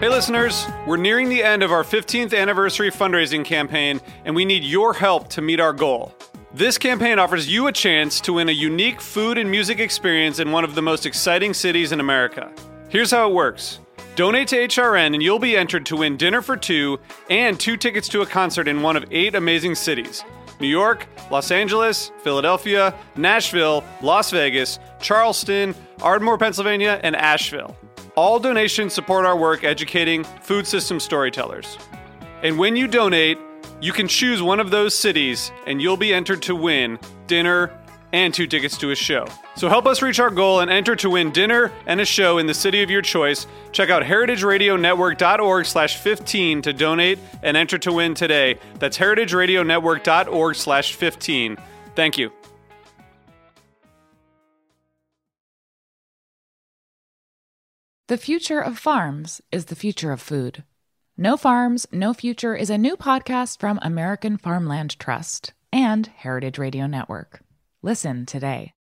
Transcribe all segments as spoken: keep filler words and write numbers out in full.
Hey listeners, we're nearing the end of our fifteenth anniversary fundraising campaign, and we need your help to meet our goal. This campaign offers you a chance to win a unique food and music experience in one of the most exciting cities in America. Here's how it works. Donate to H R N and you'll be entered to win dinner for two and two tickets to a concert in one of eight amazing cities: New York, Los Angeles, Philadelphia, Nashville, Las Vegas, Charleston, Ardmore, Pennsylvania, and Asheville. All donations support our work educating food system storytellers. And when you donate, you can choose one of those cities and you'll be entered to win dinner and two tickets to a show. So help us reach our goal and enter to win dinner and a show in the city of your choice. Check out heritageradionetwork.org slash 15 to donate and enter to win today. That's heritageradionetwork.org slash 15. Thank you. The future of farms is the future of food. No Farms, No Future is a new podcast from American Farmland Trust and Heritage Radio Network. Listen today.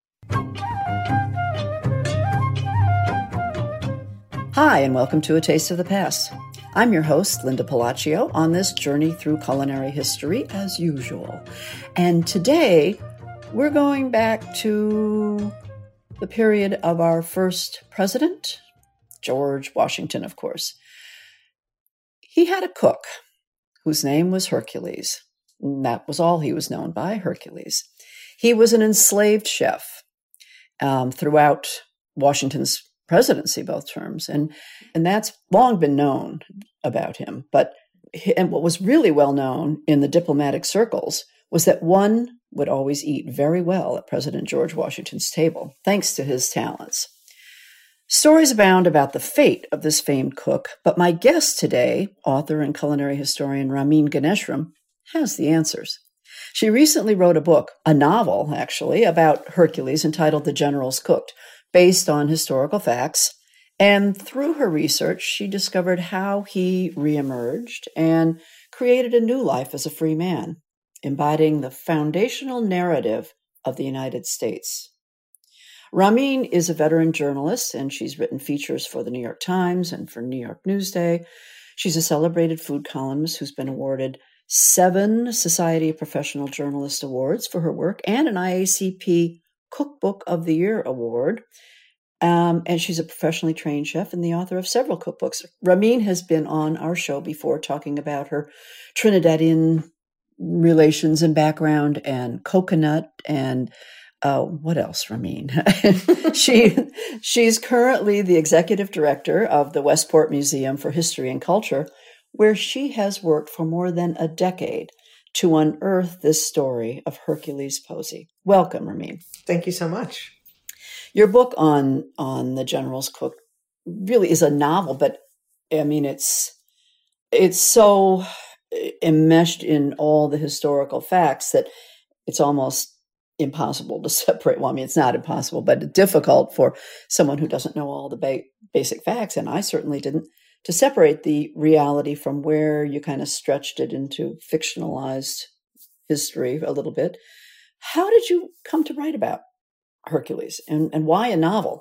Hi, and welcome to A Taste of the Past. I'm your host, Linda Palacio, on this journey through culinary history as usual. And today, we're going back to the period of our first president, George Washington, of course. He had a cook whose name was Hercules. And that was all he was known by, Hercules. He was an enslaved chef um, throughout Washington's presidency, both terms. And, and that's long been known about him. But and what was really well known in the diplomatic circles was that one would always eat very well at President George Washington's table, thanks to his talents. Stories abound about the fate of this famed cook, but my guest today, author and culinary historian Ramin Ganeshram, has the answers. She recently wrote a book, a novel actually, about Hercules entitled The General's Cooked, based on historical facts. And through her research, she discovered how he reemerged and created a new life as a free man, embodying the foundational narrative of the United States. Ramin is a veteran journalist, and she's written features for the New York Times and for New York Newsday. She's a celebrated food columnist who's been awarded seven Society of Professional Journalists awards for her work and an I A C P Cookbook of the Year award. Um, and she's a professionally trained chef and the author of several cookbooks. Ramin has been on our show before talking about her Trinidadian relations and background and coconut and Uh, what else, Ramin? she she's currently the executive director of the Westport Museum for History and Culture, where she has worked for more than a decade to unearth this story of Hercules Posey. Welcome, Ramin. Thank you so much. Your book on on the General's Cook really is a novel, but I mean it's it's so enmeshed in all the historical facts that it's almost impossible to separate. Well, I mean, it's not impossible, but difficult for someone who doesn't know all the ba- basic facts, and I certainly didn't, to separate the reality from where you kind of stretched it into fictionalized history a little bit. How did you come to write about Hercules, and, and why a novel?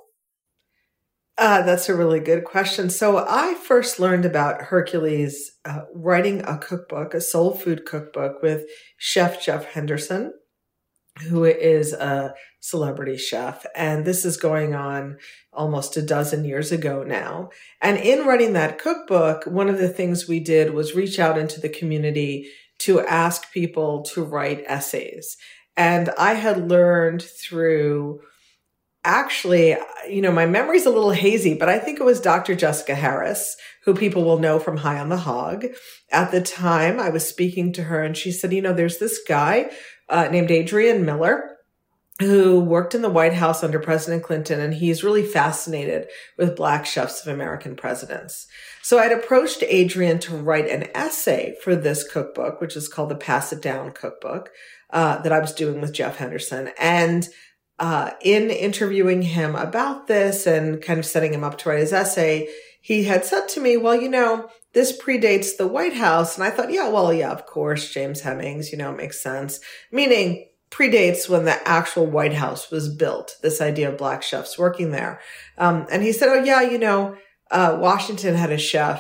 Uh, that's a really good question. So I first learned about Hercules uh, writing a cookbook, a soul food cookbook with Chef Jeff Henderson, who is a celebrity chef. And this is going on almost a dozen years ago now. And in writing that cookbook, one of the things we did was reach out into the community to ask people to write essays. And I had learned through, actually, you know, my memory's a little hazy, but I think it was Doctor Jessica Harris, who people will know from High on the Hog. At the time, I was speaking to her and she said, you know, there's this guy Uh, named Adrian Miller, who worked in the White House under President Clinton, and he's really fascinated with Black chefs of American presidents. So I'd approached Adrian to write an essay for this cookbook, which is called the Pass It Down Cookbook, uh, that I was doing with Jeff Henderson. And uh, in interviewing him about this and kind of setting him up to write his essay, he had said to me, well, you know, this predates the White House. And I thought, yeah, well, yeah, of course, James Hemings, you know, makes sense. Meaning predates when the actual White House was built, this idea of Black chefs working there. Um, and he said, oh, yeah, you know, uh, Washington had a chef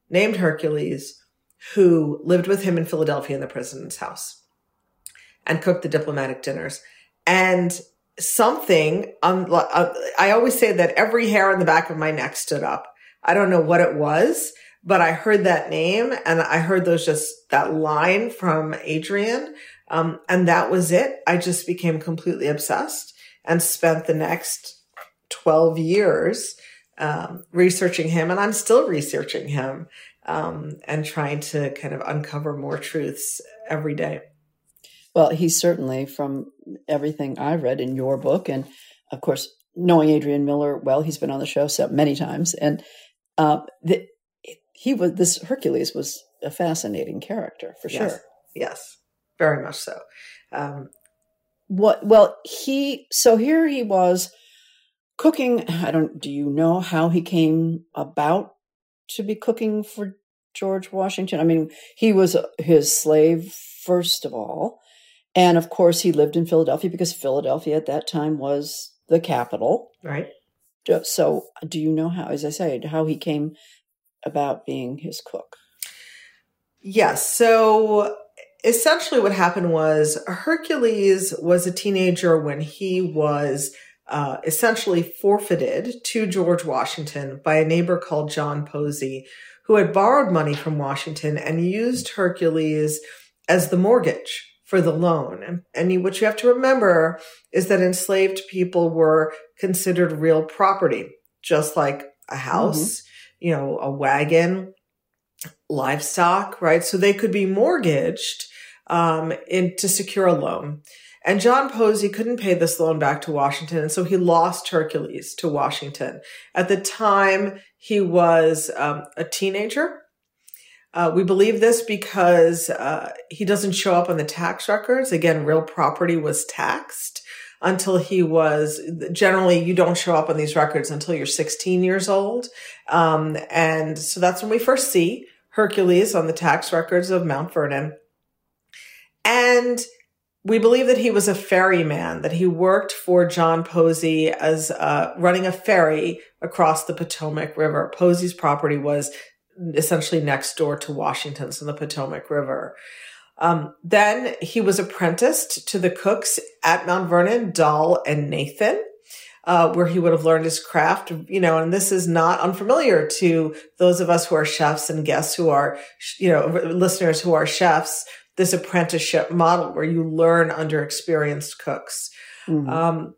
named Hercules who lived with him in Philadelphia in the president's house and cooked the diplomatic dinners. And something, um, I always say that every hair on the back of my neck stood up. I don't know what it was, but I heard that name and I heard those just that line from Adrian. Um, and that was it. I just became completely obsessed and spent the next twelve years um, researching him. And I'm still researching him um, and trying to kind of uncover more truths every day. Well, he's certainly, from everything I've read in your book, and of course, knowing Adrian Miller well, he's been on the show so many times, and uh, the, he was this Hercules was a fascinating character for yes. sure. Yes, very much so. Um, what? Well, he so here he was cooking. I don't. Do you know how he came about to be cooking for George Washington? I mean, he was his slave first of all. And of course, he lived in Philadelphia because Philadelphia at that time was the capital. Right. So do you know how, as I said, how he came about being his cook? Yes. So essentially what happened was Hercules was a teenager when he was uh, essentially forfeited to George Washington by a neighbor called John Posey, who had borrowed money from Washington and used Hercules as the mortgage for the loan. And, and you, what you have to remember is that enslaved people were considered real property, just like a house, mm-hmm. you know, a wagon, livestock, right? So they could be mortgaged um, in, to secure a loan. And John Posey couldn't pay this loan back to Washington, and so he lost Hercules to Washington. At the time, he was um, a teenager. Uh, we believe this because uh, he doesn't show up on the tax records. Again, real property was taxed until he was, generally you don't show up on these records until you're sixteen years old. Um, and so that's when we first see Hercules on the tax records of Mount Vernon. And we believe that he was a ferryman, that he worked for John Posey as uh, running a ferry across the Potomac River. Posey's property was essentially next door to Washington's on the Potomac River. Um, then he was apprenticed to the cooks at Mount Vernon, Dull and Nathan, uh, where he would have learned his craft, you know, and this is not unfamiliar to those of us who are chefs and guests who are, you know, listeners who are chefs, this apprenticeship model where you learn under experienced cooks. Mm-hmm. Um,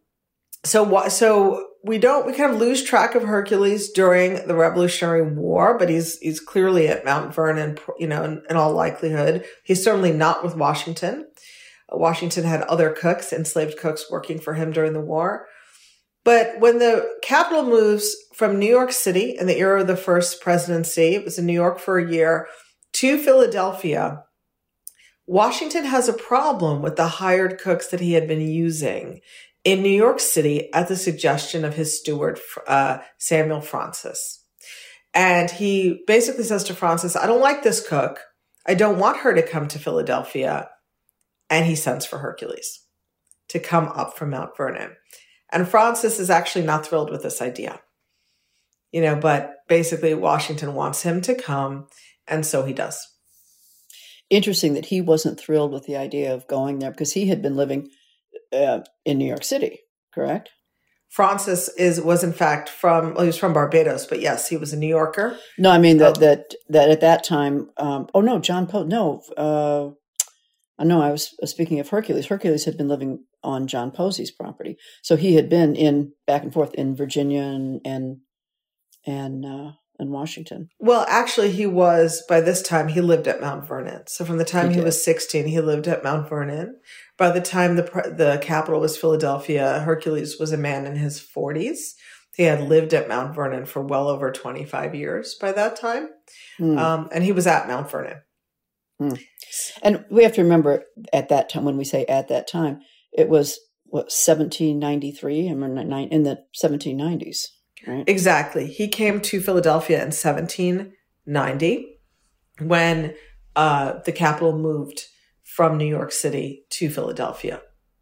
so, so we don't, we kind of lose track of Hercules during the Revolutionary War, but he's, he's clearly at Mount Vernon, you know, in, in all likelihood. He's certainly not with Washington. Washington had other cooks, enslaved cooks working for him during the war. But when the capital moves from New York City in the era of the first presidency, it was in New York for a year, to Philadelphia, Washington has a problem with the hired cooks that he had been using in New York City at the suggestion of his steward, uh, Samuel Francis. And he basically says to Francis, I don't like this cook. I don't want her to come to Philadelphia. And he sends for Hercules to come up from Mount Vernon. And Francis is actually not thrilled with this idea, you know, but basically Washington wants him to come. And so he does. Interesting that he wasn't thrilled with the idea of going there because he had been living Uh, in New York City, correct? Francis is was in fact from well, he was from Barbados, but yes, he was a New Yorker. No, I mean that oh. that that at that time. Um, oh no, John Poe. No, uh, no, I was speaking of Hercules. Hercules had been living on John Posey's property, so he had been in back and forth in Virginia and and and, uh, and Washington. Well, actually, he was by this time he lived at Mount Vernon. So from the time he, he was sixteen, he lived at Mount Vernon. By the time the the capital was Philadelphia, Hercules was a man in his forties. He had lived at Mount Vernon for well over twenty-five years by that time. Mm. Um, and he was at Mount Vernon. Mm. And we have to remember at that time, when we say at that time, it was what, seventeen ninety-three, I mean, in the seventeen nineties, right? Exactly. He came to Philadelphia in seventeen ninety when uh, the capital moved from New York City to Philadelphia.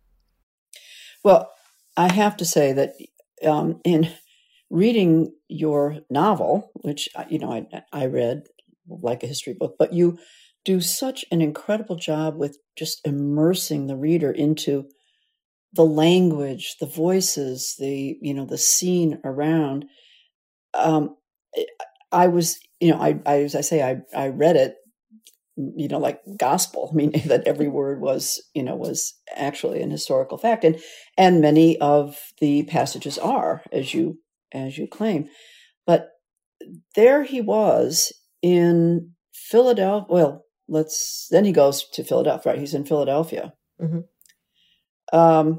Well, I have to say that um, in reading your novel, which, you know, I, I read like a history book, but you do such an incredible job with just immersing the reader into the language, the voices, the, you know, the scene around. Um, I was, you know, I, I, as I say, I, I read it, you know, like gospel, meaning that every word was, you know, was actually an historical fact. And, and many of the passages are, as you, as you claim. But there he was in Philadelphia. Well, let's, then he goes to Philadelphia, right? He's in Philadelphia. Mm-hmm. Um,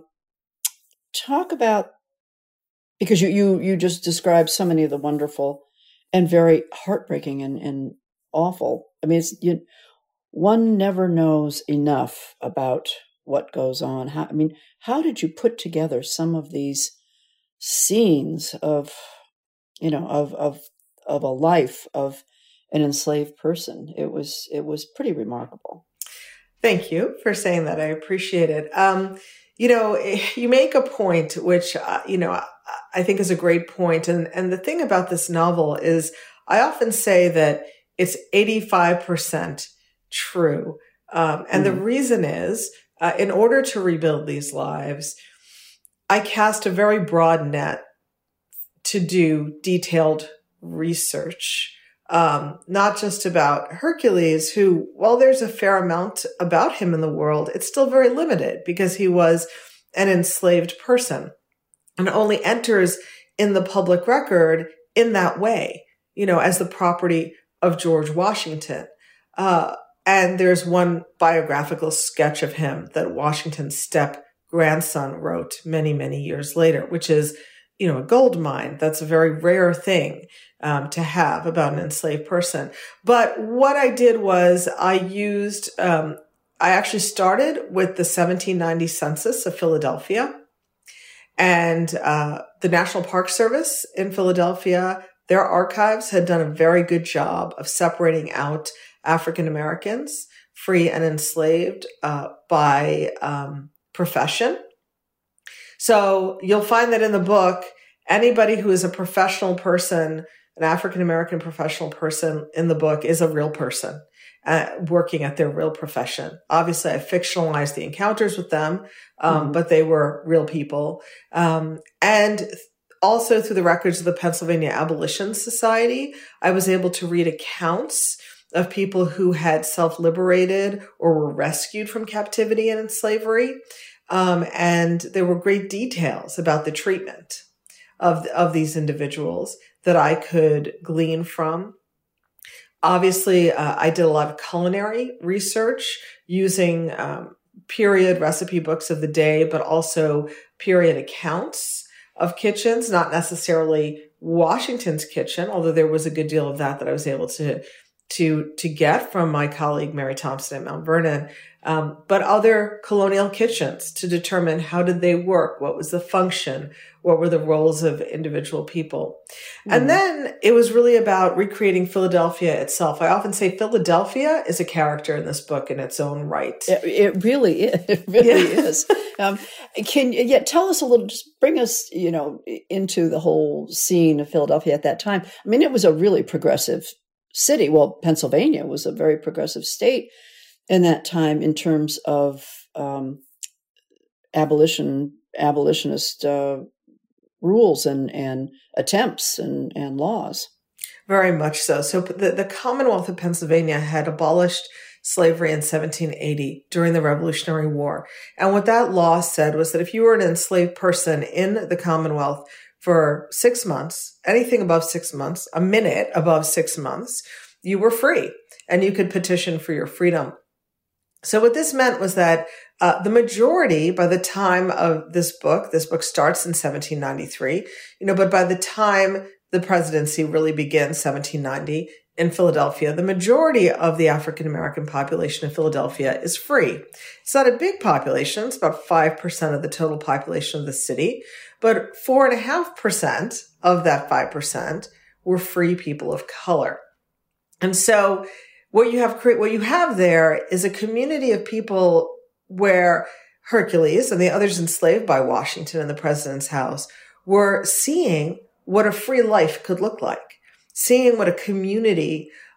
talk about, because you, you, you just described so many of the wonderful and very heartbreaking and, and awful. I mean, it's, you, one never knows enough about what goes on. How, I mean, how did you put together some of these scenes of, you know, of, of, of a life of an enslaved person? It was, it was pretty remarkable. Thank you for saying that. I appreciate it. Um, you know, you make a point, which, uh, you know, I think is a great point. And, and the thing about this novel is I often say that it's eighty-five percent true. Um, and mm-hmm. the reason is, uh, in order to rebuild these lives, I cast a very broad net to do detailed research, um, not just about Hercules, who, while there's a fair amount about him in the world, it's still very limited because he was an enslaved person and only enters in the public record in that way, you know, as the property of George Washington. Uh, and there's one biographical sketch of him that Washington's step-grandson wrote many, many years later, which is, you know, a gold mine. That's a very rare thing um, to have about an enslaved person. But what I did was I used, um, I actually started with the seventeen ninety census of Philadelphia, and uh, the National Park Service in Philadelphia, their archives had done a very good job of separating out African Americans, free and enslaved, uh, by um, profession. So you'll find that in the book, anybody who is a professional person, an African-American professional person in the book is a real person uh, working at their real profession. Obviously, I fictionalized the encounters with them, um, mm-hmm. but they were real people. Um, and also through the records of the Pennsylvania Abolition Society, I was able to read accounts of people who had self-liberated or were rescued from captivity and slavery. Um, and there were great details about the treatment of, of these individuals that I could glean from. Obviously, uh, I did a lot of culinary research using um, period recipe books of the day, but also period accounts of kitchens, not necessarily Washington's kitchen, although there was a good deal of that that I was able to to to get from my colleague Mary Thompson at Mount Vernon, um, but other colonial kitchens to determine how did they work, what was the function, what were the roles of individual people. Mm. And then it was really about recreating Philadelphia itself. I often say Philadelphia is a character in this book in its own right. It, it really is. It really yeah. is. Um, can you yeah, tell us a little, just bring us, you know, into the whole scene of Philadelphia at that time. I mean, it was a really progressive city. Well, Pennsylvania was a very progressive state in that time in terms of um, abolition, abolitionist uh, rules and, and attempts and, and laws. Very much so. So the, the Commonwealth of Pennsylvania had abolished slavery in seventeen eighty during the Revolutionary War. And what that law said was that if you were an enslaved person in the Commonwealth for six months, anything above six months, a minute above six months, you were free and you could petition for your freedom. So what this meant was that uh, the majority, by the time of this book, this book starts in seventeen ninety-three, you know, but by the time the presidency really begins, seventeen ninety, in Philadelphia, the majority of the African-American population of Philadelphia is free. It's not a big population. It's about five percent of the total population of the city, but four point five percent of that five percent were free people of color. And so what you have, what you have there is a community of people where Hercules and the others enslaved by Washington in the president's house were seeing what a free life could look like, seeing what a community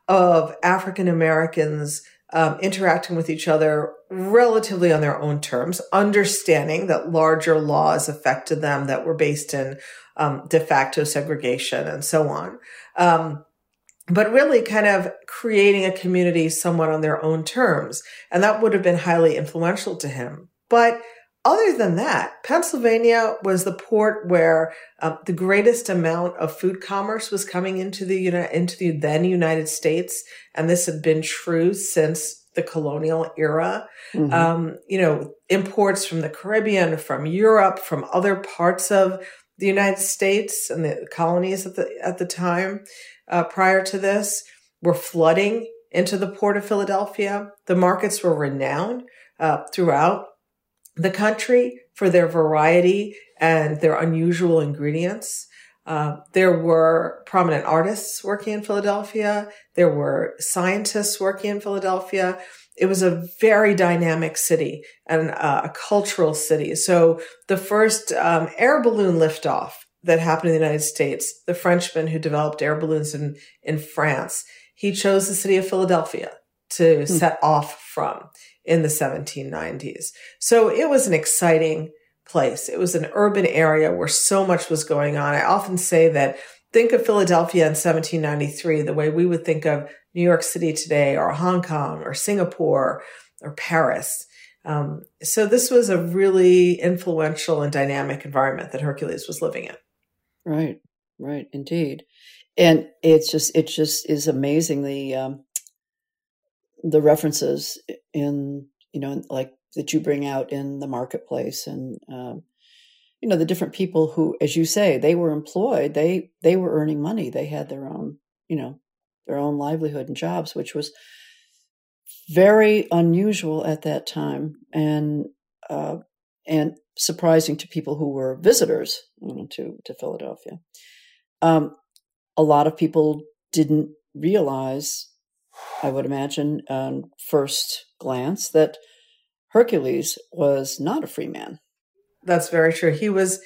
of African Americans um, interacting with each other relatively on their own terms, understanding that larger laws affected them that were based in um, de facto segregation and so on. Um, but really kind of creating a community somewhat on their own terms. And that would have been highly influential to him. But other than that, Pennsylvania was the port where um, the greatest amount of food commerce was coming into the into the then United States, and this had been true since the colonial era. Mm-hmm. Um, you know, imports from the Caribbean, from Europe, from other parts of the United States and the colonies at the at the time uh, prior to this were flooding into the port of Philadelphia. The markets were renowned uh, throughout the country for their variety and their unusual ingredients. Uh, there were prominent artists working in Philadelphia. There were scientists working in Philadelphia. It was a very dynamic city and uh, a cultural city. So the first um, air balloon liftoff that happened in the United States, the Frenchman who developed air balloons in, in France, he chose the city of Philadelphia to hmm. set off from in the seventeen nineties. So it was an exciting place. It was an urban area where so much was going on. I often say that think of Philadelphia in seventeen ninety-three the way we would think of New York City today, or Hong Kong, or Singapore, or Paris. Um, so this was a really influential and dynamic environment that Hercules was living in. Right, right, indeed. And it's just, it just is amazing the um, the references in, you know, like that you bring out in the marketplace, and um, you know, the different people who, as you say, they were employed, they they were earning money, they had their own, you know, their own livelihood and jobs, which was very unusual at that time, and uh, and surprising to people who were visitors, you know, to to Philadelphia. Um, a lot of people didn't realize, I would imagine, on first glance, that Hercules was not a free man. That's very true. He was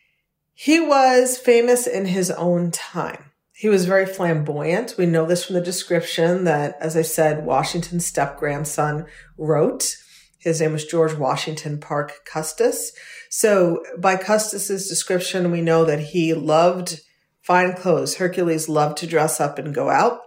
he was famous in his own time. He was very flamboyant. We know this from the description that, as I said, Washington's step-grandson wrote. His name was George Washington Parke Custis. So by Custis's description, we know that he loved fine clothes. Hercules loved to dress up and go out.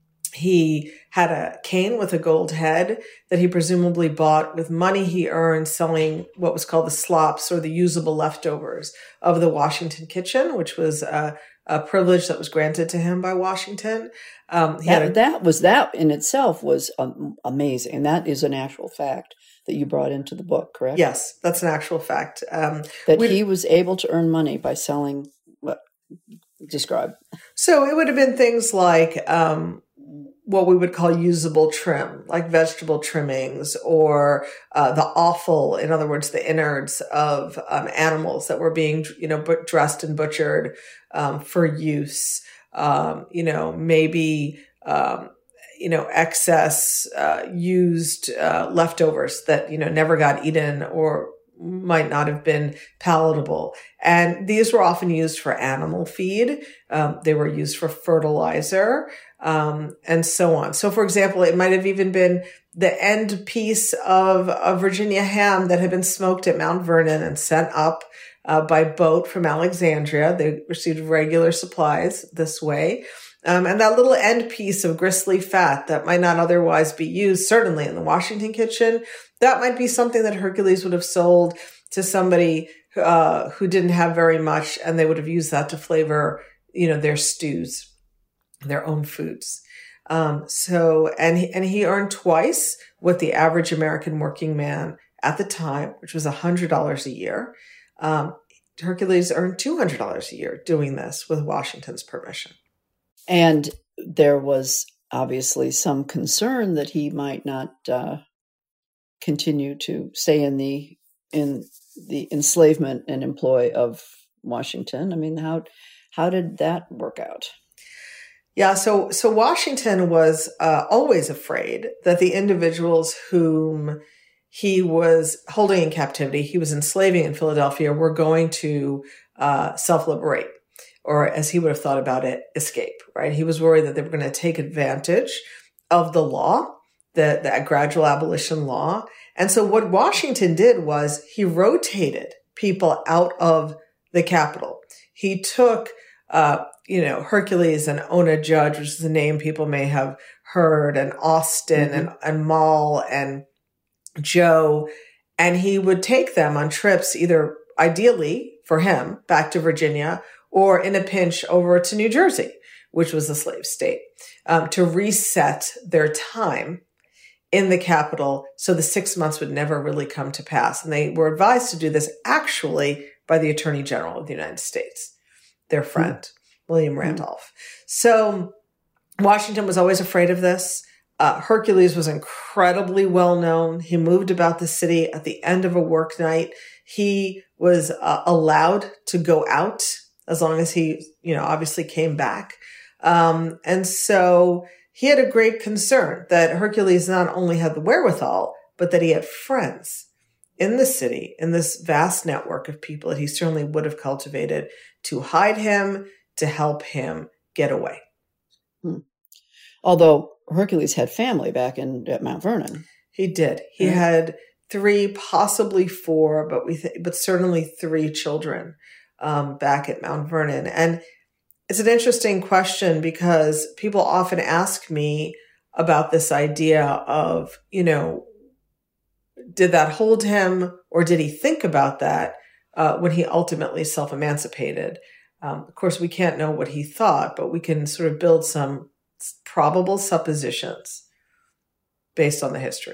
He had a cane with a gold head that he presumably bought with money he earned selling what was called the slops, or the usable leftovers of the Washington kitchen, which was a, a privilege that was granted to him by Washington. Um, he that, had a, that was that in itself was um, amazing, and that is an actual fact that you brought into the book, correct? Yes, that's an actual fact. Um, that he was able to earn money by selling what? Describe. So it would have been things like um, what we would call usable trim, like vegetable trimmings, or uh, the offal, in other words, the innards of um, animals that were being, you know, but dressed and butchered um, for use. Um, you know, maybe, um, you know, excess uh, used uh, leftovers that, you know, never got eaten or might not have been palatable. And these were often used for animal feed. Um, they were used for fertilizer, um, and so on. So, for example, it might have even been the end piece of a Virginia ham that had been smoked at Mount Vernon and sent up uh, by boat from Alexandria. They received regular supplies this way. Um, and that little end piece of gristly fat that might not otherwise be used, certainly in the Washington kitchen, that might be something that Hercules would have sold to somebody uh, who didn't have very much, and they would have used that to flavor, you know, their stews, their own foods. Um, so, and he, and he earned twice what the average American working man at the time, which was one hundred dollars a year. Um, Hercules earned two hundred dollars a year doing this with Washington's permission. And there was obviously some concern that he might not uh, continue to stay in the in the enslavement and employ of Washington. I mean, how how did that work out? Yeah, so so Washington was uh, always afraid that the individuals whom he was holding in captivity, he was enslaving in Philadelphia, were going to uh, self-liberate. or as he would have thought about it, escape, right? He was worried that they were going to take advantage of the law, the, the gradual abolition law. And so what Washington did was he rotated people out of the Capitol. He took, uh, you know, Hercules and Ona Judge, which is a name people may have heard, and Austin mm-hmm. and, and Moll and Joe, and he would take them on trips, either ideally for him back to Virginia or in a pinch over to New Jersey, which was a slave state, um, to reset their time in the Capitol so the six months would never really come to pass. And they were advised to do this actually by the Attorney General of the United States, their friend, mm-hmm. William Randolph. So Washington was always afraid of this. Uh, Hercules was incredibly well known. He moved about the city at the end of a work night. He was uh, allowed to go out as long as he, you know, obviously came back. Um, and so he had a great concern that Hercules not only had the wherewithal, but that he had friends in the city, in this vast network of people that he certainly would have cultivated to hide him, to help him get away. Hmm. Although Hercules had family back in at Mount Vernon. He did. He mm-hmm. had three, possibly four, but we, th- but certainly three children um, back at Mount Vernon. And it's an interesting question because people often ask me about this idea of, you know, did that hold him, or did he think about that uh, when he ultimately self-emancipated? Um, of course, we can't know what he thought, but we can sort of build some probable suppositions based on the history.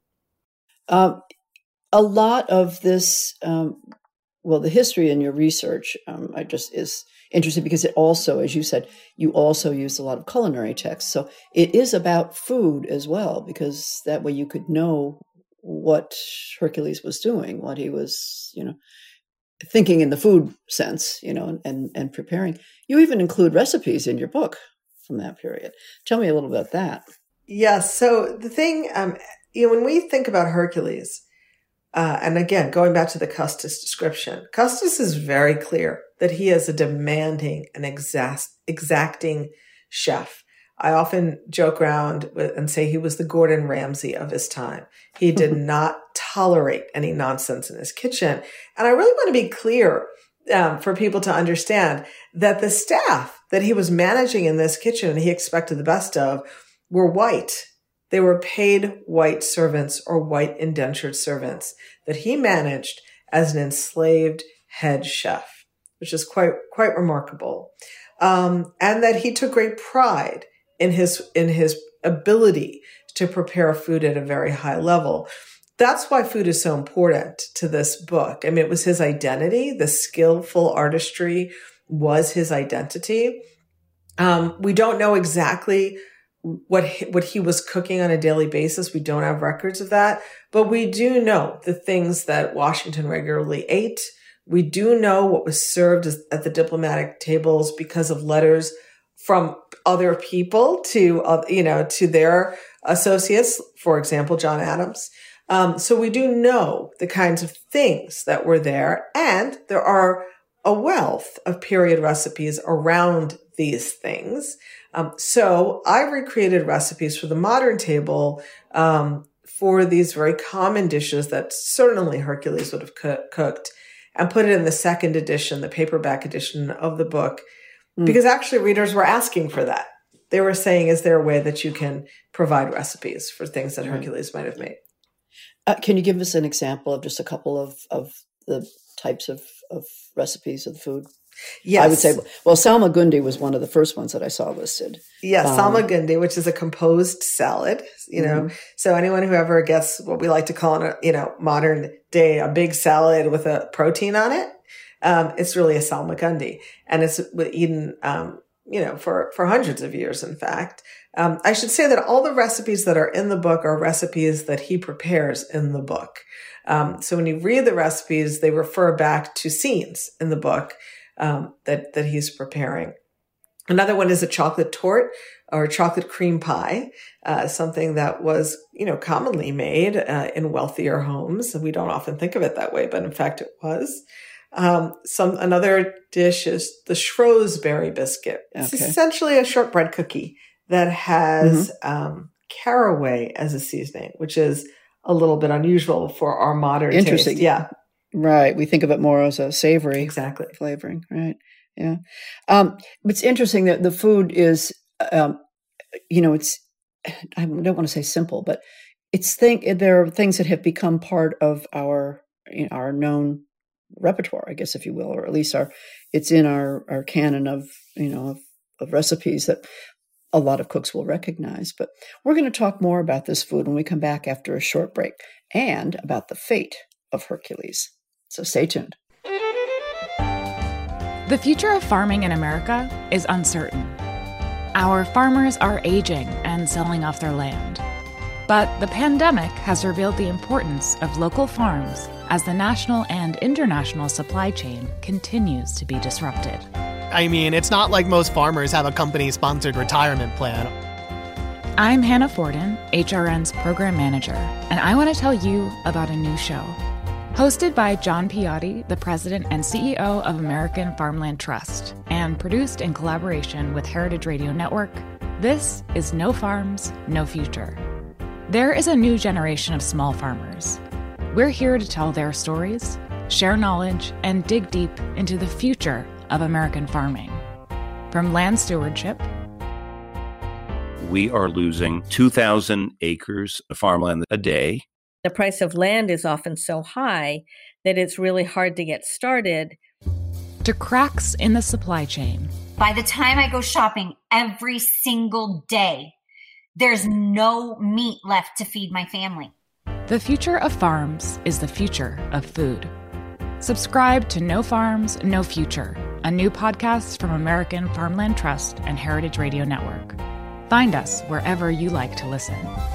Um, a lot of this, um, well, the history in your research, um, I just is interested because it also, as you said, you also use a lot of culinary texts. So it is about food as well, because that way you could know what Hercules was doing, what he was, you know, thinking in the food sense, you know, and, and preparing. You even include recipes in your book from that period. Tell me a little about that. Yes. So the thing, um, you know, when we think about Hercules, uh, and again, going back to the Custis description, Custis is very clear that he is a demanding and exact, exacting chef. I often joke around with, and say he was the Gordon Ramsay of his time. He did not tolerate any nonsense in his kitchen. And I really want to be clear um, for people to understand that the staff that he was managing in this kitchen and he expected the best of were white. They were paid white servants or white indentured servants that he managed as an enslaved head chef, which is quite, quite remarkable. Um, and that he took great pride in his, in his ability to prepare food at a very high level. That's why food is so important to this book. I mean, it was his identity. The skillful artistry was his identity. Um, we don't know exactly what he, what he was cooking on a daily basis. We don't have records of that, but we do know the things that Washington regularly ate. We do know what was served at the diplomatic tables because of letters from other people to, uh, you know, to their associates, for example, John Adams. Um, so we do know the kinds of things that were there, and there are a wealth of period recipes around these things. Um, so I recreated recipes for the modern table um, for these very common dishes that certainly Hercules would have co- cooked, and put it in the second edition, the paperback edition of the book, mm. because actually readers were asking for that. They were saying, is there a way that you can provide recipes for things that Hercules might have made? Uh, can you give us an example of just a couple of, of the types of, of recipes of the food? Yes. I would say, well, salmagundi was one of the first ones that I saw listed. Yes, um, salmagundi, which is a composed salad, you know. Mm-hmm. So anyone who ever gets what we like to call in a, you know, modern day, a big salad with a protein on it, um, it's really a salmagundi. And it's eaten, um, you know, for, for hundreds of years, in fact. Um, I should say that all the recipes that are in the book are recipes that he prepares in the book. Um, so when you read the recipes, they refer back to scenes in the book um, that, that he's preparing. Another one is a chocolate torte or chocolate cream pie, uh, something that was, you know, commonly made uh, in wealthier homes. We don't often think of it that way, but in fact it was. Um, some another dish is the Shrewsbury biscuit. It's Okay. essentially a shortbread cookie that has Mm-hmm. um, caraway as a seasoning, which is a little bit unusual for our modern Interesting. taste. Yeah, Right. We think of it more as a savory exactly. flavoring, right? Yeah. Um, it's interesting that the food is, um, you know, it's, I don't want to say simple, but it's think there are things that have become part of our, you know, our known repertoire, I guess, if you will, or at least our, it's in our, our canon of, you know, of, of recipes that a lot of cooks will recognize. But we're going to talk more about this food when we come back after a short break, and about the fate of Hercules. So stay tuned. The future of farming in America is uncertain. Our farmers are aging and selling off their land. But the pandemic has revealed the importance of local farms as the national and international supply chain continues to be disrupted. I mean, it's not like most farmers have a company-sponsored retirement plan. I'm Hannah Forden, H R N's program manager, and I want to tell you about a new show. Hosted by John Piatti, the president and C E O of American Farmland Trust, and produced in collaboration with Heritage Radio Network, this is No Farms, No Future. There is a new generation of small farmers. We're here to tell their stories, share knowledge, and dig deep into the future of American farming. From land stewardship, we are losing two thousand acres of farmland a day. The price of land is often so high that it's really hard to get started. to cracks in the supply chain. By the time I go shopping every single day, there's no meat left to feed my family. The future of farms is the future of food. Subscribe to No Farms, No Future, a new podcast from American Farmland Trust and Heritage Radio Network. Find us wherever you like to listen.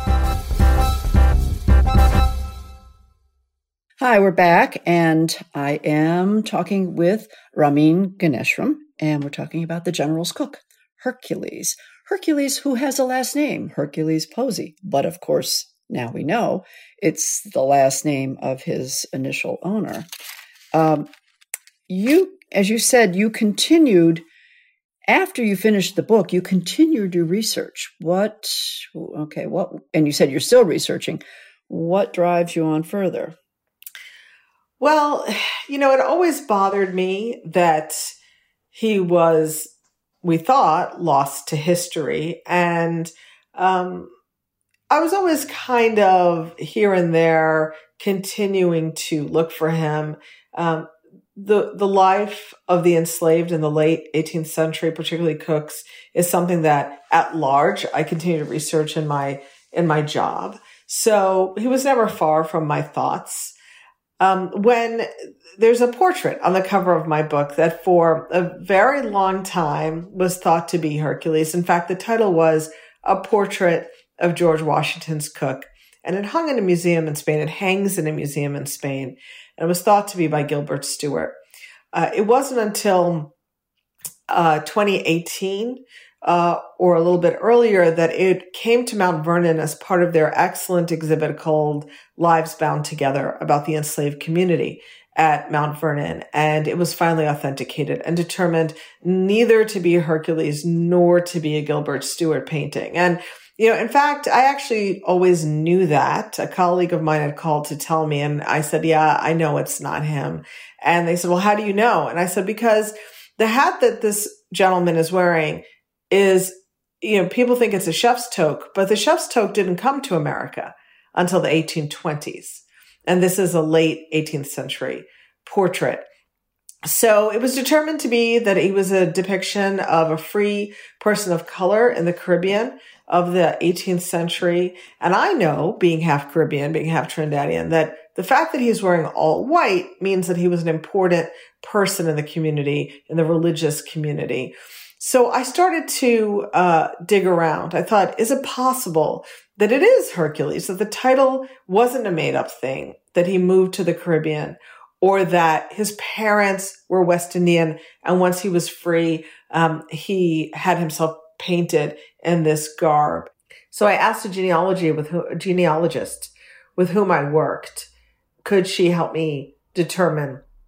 Hi, we're back, and I am talking with Ramin Ganeshram, and we're talking about the general's cook, Hercules. Hercules, who has a last name, Hercules Posey. But of course, now we know it's the last name of his initial owner. Um, you, as you said, you continued, after you finished the book, you continued your research. What, okay, what, and you said you're still researching. What drives you on further? Well, you know, it always bothered me that he was, we thought, lost to history. And um, I was always kind of here and there continuing to look for him. Um, the the life of the enslaved in the late eighteenth century, particularly cooks, is something that at large I continue to research in my in my job. So he was never far from my thoughts. Um, when there's a portrait on the cover of my book that for a very long time was thought to be Hercules. In fact, the title was A Portrait of George Washington's Cook. And it hung in a museum in Spain. It hangs in a museum in Spain. And it was thought to be by Gilbert Stuart. Uh, it wasn't until uh, twenty eighteen uh, or a little bit earlier that it came to Mount Vernon as part of their excellent exhibit called Lives Bound Together about the enslaved community at Mount Vernon. And it was finally authenticated and determined neither to be a Hercules nor to be a Gilbert Stuart painting. And you know, in fact, I actually always knew that. A colleague of mine had called to tell me, and I said, yeah, I know it's not him. And they said, well, how do you know? And I said, because the hat that this gentleman is wearing is, you know, people think it's a chef's toque, but the chef's toque didn't come to America until the eighteen twenties. And this is a late eighteenth century portrait. So it was determined to be that he was a depiction of a free person of color in the Caribbean of the eighteenth century. And I know, being half Caribbean, being half Trinidadian, that the fact that he's wearing all white means that he was an important person in the community, in the religious community. So I started to uh, dig around. I thought, is it possible that it is Hercules, that the title wasn't a made-up thing, that he moved to the Caribbean, or that his parents were West Indian, and once he was free, um, he had himself painted in this garb. So I asked a genealogy with who, a genealogist with whom I worked, could she help me determine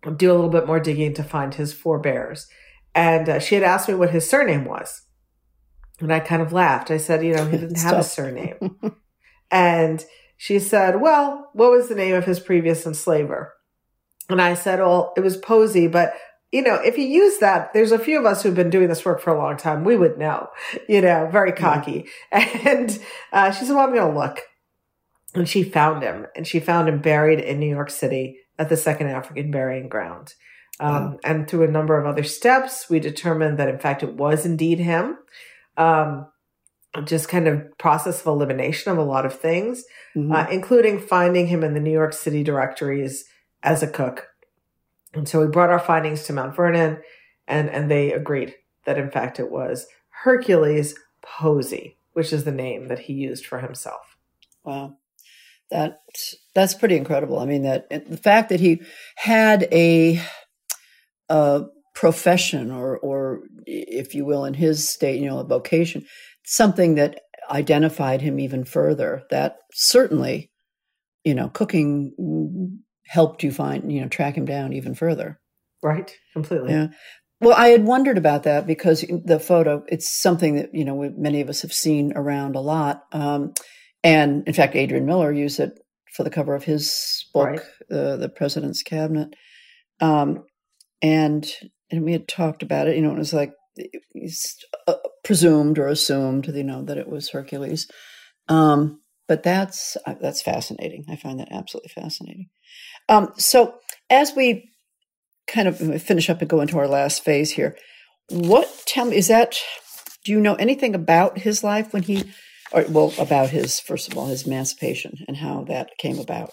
do a little bit more digging to find his forebears. And uh, she had asked me what his surname was. And I kind of laughed. I said, you know, he didn't have a surname. And she said, well, what was the name of his previous enslaver? And I said, well, it was Posey. But, you know, if you use that, there's a few of us who've been doing this work for a long time. We would know, you know, very cocky. Mm-hmm. And uh, she said, well, I'm going to look. And she found him. And she found him buried in New York City at the Second African Burying Ground. Um, wow. And through a number of other steps, we determined that, in fact, it was indeed him. Um, just kind of process of elimination of a lot of things, mm-hmm. uh, including finding him in the New York City directories as a cook. And so we brought our findings to Mount Vernon, and, and they agreed that, in fact, it was Hercules Posey, which is the name that he used for himself. Wow. That, that's pretty incredible. I mean, that the fact that he had a, a profession or, or if you will, in his state, you know, a vocation, something that identified him even further, that certainly, you know, cooking helped you find, you know, track him down even further. Right. Completely. Yeah. Well, I had wondered about that because the photo, it's something that, you know, we, many of us have seen around a lot. Um, and in fact, Adrian Miller used it for the cover of his book, right. uh, The President's Cabinet. Um, and, and we had talked about it, you know, it was like, he's uh, presumed or assumed, you know, that it was Hercules. Um, but that's, uh, that's fascinating. I find that absolutely fascinating. Um, so as we kind of finish up and go into our last phase here, what, tell me, is that, do you know anything about his life when he, or well, about his, first of all, his emancipation and how that came about?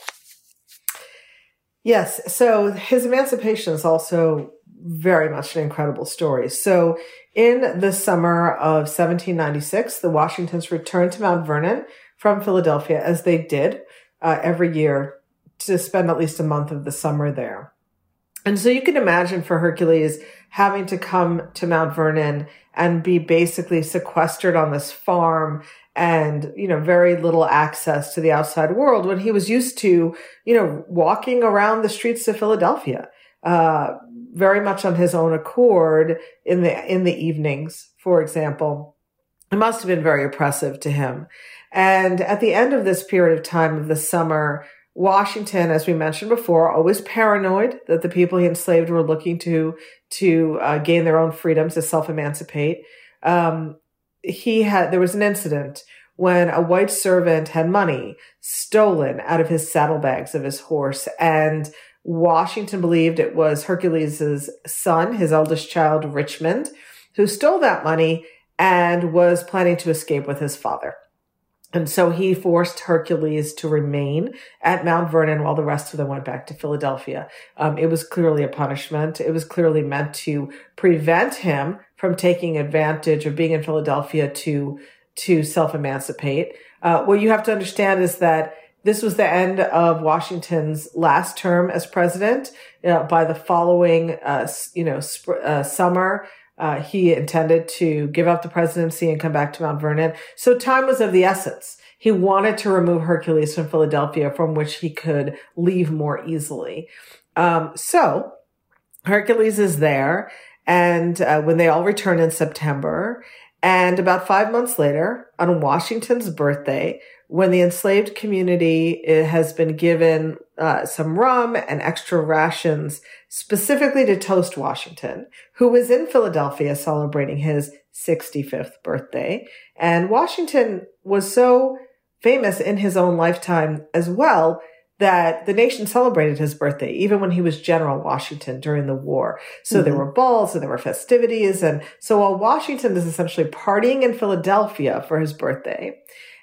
Yes. So his emancipation is also very much an incredible story. So in the summer of seventeen ninety-six, the Washingtons returned to Mount Vernon from Philadelphia, as they did uh, every year, to spend at least a month of the summer there. And so you can imagine for Hercules having to come to Mount Vernon and be basically sequestered on this farm and, you know, very little access to the outside world when he was used to, you know, walking around the streets of Philadelphia, uh, very much on his own accord in the, in the evenings, for example. It must have been very oppressive to him. And at the end of this period of time of the summer, Washington, as we mentioned before, always paranoid that the people he enslaved were looking to, to uh, gain their own freedom, to self-emancipate. Um, he had, there was an incident when a white servant had money stolen out of his saddlebags of his horse, and Washington believed it was Hercules's son, his eldest child, Richmond, who stole that money and was planning to escape with his father. And so he forced Hercules to remain at Mount Vernon while the rest of them went back to Philadelphia. Um, it was clearly a punishment. It was clearly meant to prevent him from taking advantage of being in Philadelphia to, to self-emancipate. Uh, what you have to understand is that this was the end of Washington's last term as president. Uh, by the following, uh, you know, sp- uh, summer, Uh, he intended to give up the presidency and come back to Mount Vernon. So time was of the essence. He wanted to remove Hercules from Philadelphia, from which he could leave more easily. Um, so Hercules is there, and uh, when they all return in September, and about five months later, on Washington's birthday, when the enslaved community has been given uh, some rum and extra rations specifically to toast Washington, who was in Philadelphia celebrating his sixty-fifth birthday. And Washington was so famous in his own lifetime as well that the nation celebrated his birthday, even when he was General Washington during the war. So mm-hmm. there were balls and there were festivities. And so while Washington is essentially partying in Philadelphia for his birthday,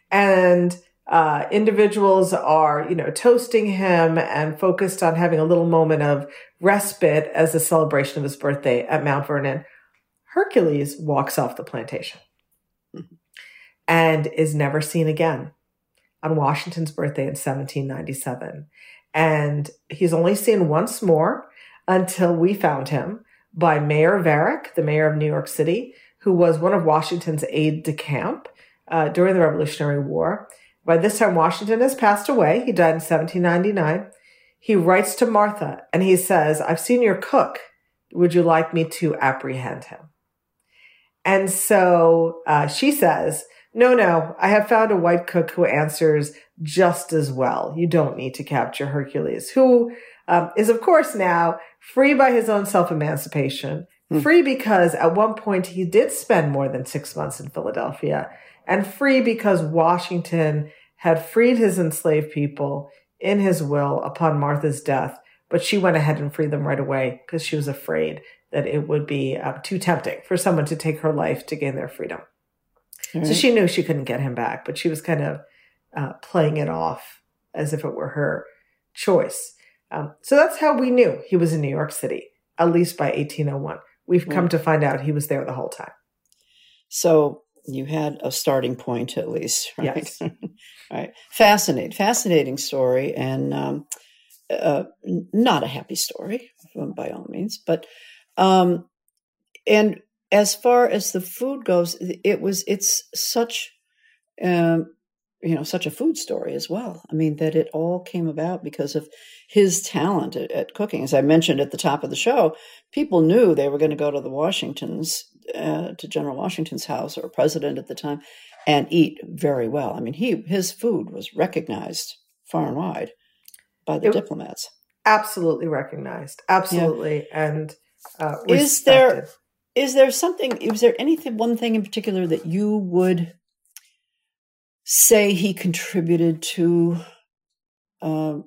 and uh, individuals are, you know, toasting him and focused on having a little moment of respite as a celebration of his birthday at Mount Vernon, Hercules walks off the plantation mm-hmm. and is never seen again on Washington's birthday in seventeen ninety-seven. And he's only seen once more until we found him by Mayor Varick, the mayor of New York City, who was one of Washington's aides-de-camp uh, during the Revolutionary War. By this time, Washington has passed away. He died in seventeen ninety-nine. he writes to Martha and he says, I've seen your cook. Would you like me to apprehend him? And so uh, she says, no, no, I have found a white cook who answers just as well. You don't need to capture Hercules, who um, is, of course, now free by his own self-emancipation, mm. free because at one point he did spend more than six months in Philadelphia, and free because Washington had freed his enslaved people in his will upon Martha's death, but she went ahead and freed them right away because she was afraid that it would be uh, too tempting for someone to take her life to gain their freedom. Right. So she knew she couldn't get him back, but she was kind of uh, playing it off as if it were her choice. Um, so that's how we knew he was in New York City, at least by eighteen oh one. We've right. come to find out he was there the whole time. So you had a starting point, at least, right? Yes. Right. Fascinating, fascinating story, and um, uh, not a happy story by all means. But um, and as far as the food goes, it was it's such um, you know such a food story as well. I mean that it all came about because of his talent at, at cooking. As I mentioned at the top of the show, people knew they were going to go to the Washingtons, uh, to General Washington's house, or president at the time, and eat very well. I mean, he his food was recognized far and wide by the it, diplomats. Absolutely recognized. Absolutely. Yeah. And uh, is there is there something, is there anything, one thing in particular that you would say he contributed to um,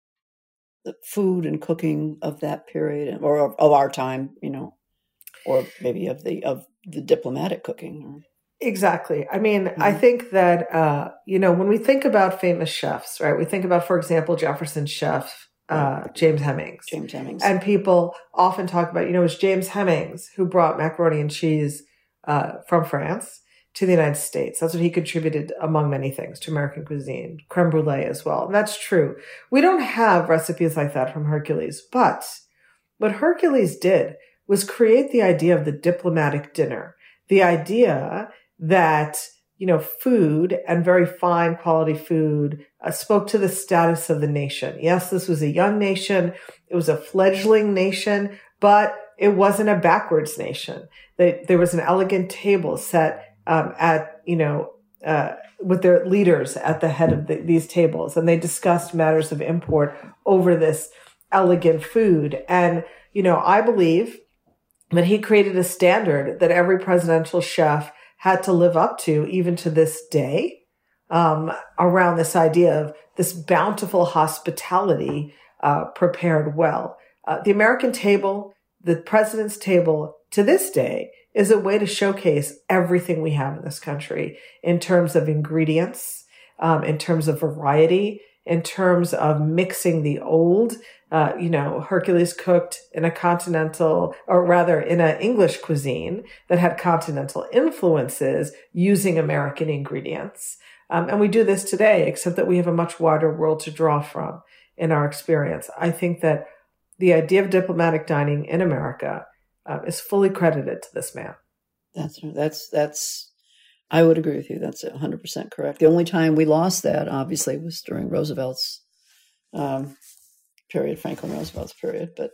the food and cooking of that period, or of, of our time, you know, or maybe of the of the diplomatic cooking? Or... Exactly. I mean, mm-hmm. I think that, uh, you know, when we think about famous chefs, right, we think about, for example, Jefferson's chef, uh, James Hemings. James Hemings. And people often talk about, you know, it was James Hemings who brought macaroni and cheese uh, from France to the United States. That's what he contributed, among many things, to American cuisine, creme brulee as well. And that's true. We don't have recipes like that from Hercules, but what Hercules did was create the idea of the diplomatic dinner, the idea that, you know, food, and very fine quality food, uh, spoke to the status of the nation. Yes, this was a young nation. It was a fledgling nation, but it wasn't a backwards nation. They, there was an elegant table set um, at, you know, uh, with their leaders at the head of the, these tables, and they discussed matters of import over this elegant food. And, you know, I believe that he created a standard that every presidential chef had to live up to, even to this day, um, around this idea of this bountiful hospitality uh, prepared well. Uh, the American table, the president's table, to this day, is a way to showcase everything we have in this country in terms of ingredients, um, in terms of variety, in terms of mixing the old. Uh, you know, Hercules cooked in a continental, or rather in an English cuisine that had continental influences using American ingredients. Um, and we do this today, except that we have a much wider world to draw from in our experience. I think that the idea of diplomatic dining in America uh, is fully credited to this man. That's, that's, that's, I would agree with you. That's one hundred percent correct. The only time we lost that, obviously, was during Roosevelt's um, period, Franklin Roosevelt's period, but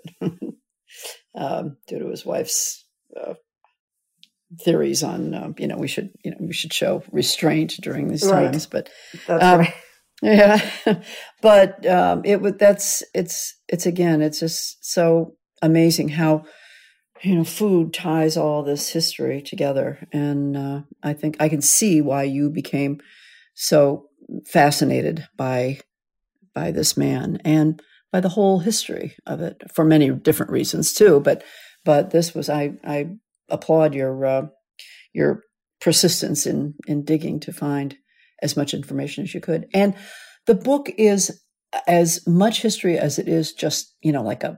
um, due to his wife's uh, theories on, um, you know, we should, you know, we should show restraint during these right. times. But that's um, right. Yeah, but um, it would. That's it's it's again. It's just so amazing how, you know, food ties all this history together, and uh, I think I can see why you became so fascinated by by this man and by the whole history of it, for many different reasons too. But but this was I I applaud your uh, your persistence in in digging to find as much information as you could. And the book is as much history as it is just, you know, like a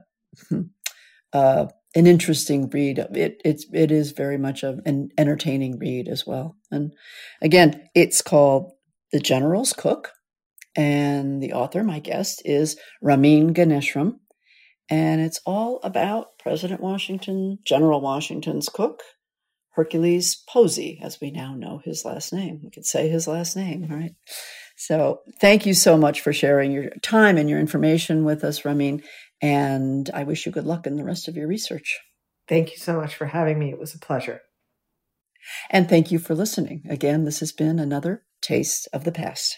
uh, an interesting read. It it's it is very much of an entertaining read as well. And again, it's called The General's Cook, and the author, my guest, is Ramin Ganeshram, and it's all about President Washington, General Washington's cook, Hercules Posey, as we now know his last name. We could say his last name, right? So thank you so much for sharing your time and your information with us, Ramin. And I wish you good luck in the rest of your research. Thank you so much for having me. It was a pleasure. And thank you for listening. Again, this has been another Taste of the Past.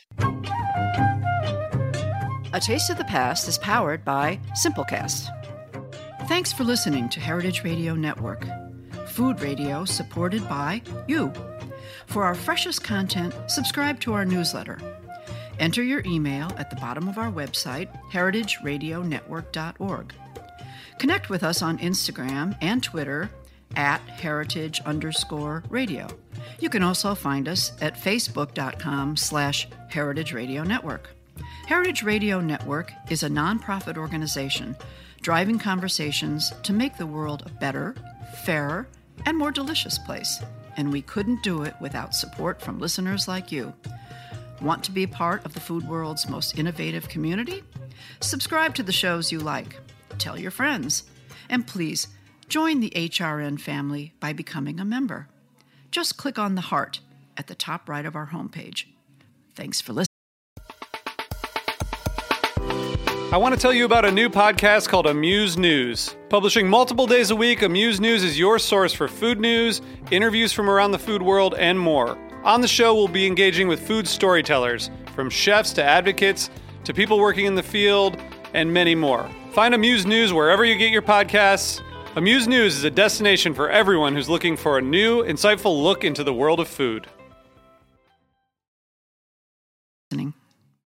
A Taste of the Past is powered by Simplecast. Thanks for listening to Heritage Radio Network, food radio supported by you. For our freshest content, subscribe to our newsletter. Enter your email at the bottom of our website, heritage radio network dot org. Connect with us on Instagram and Twitter at heritage underscore radio. You can also find us at facebook.com slash heritage radio network. Heritage Radio Network is a nonprofit organization driving conversations to make the world a better, fairer, and more delicious place. And we couldn't do it without support from listeners like you. Want to be part of the food world's most innovative community? Subscribe to the shows you like. Tell your friends. And please, join the H R N family by becoming a member. Just click on the heart at the top right of our homepage. Thanks for listening. I want to tell you about a new podcast called Amuse News. Publishing multiple days a week, Amuse News is your source for food news, interviews from around the food world, and more. On the show, we'll be engaging with food storytellers, from chefs to advocates to people working in the field, and many more. Find Amuse News wherever you get your podcasts. Amuse News is a destination for everyone who's looking for a new, insightful look into the world of food.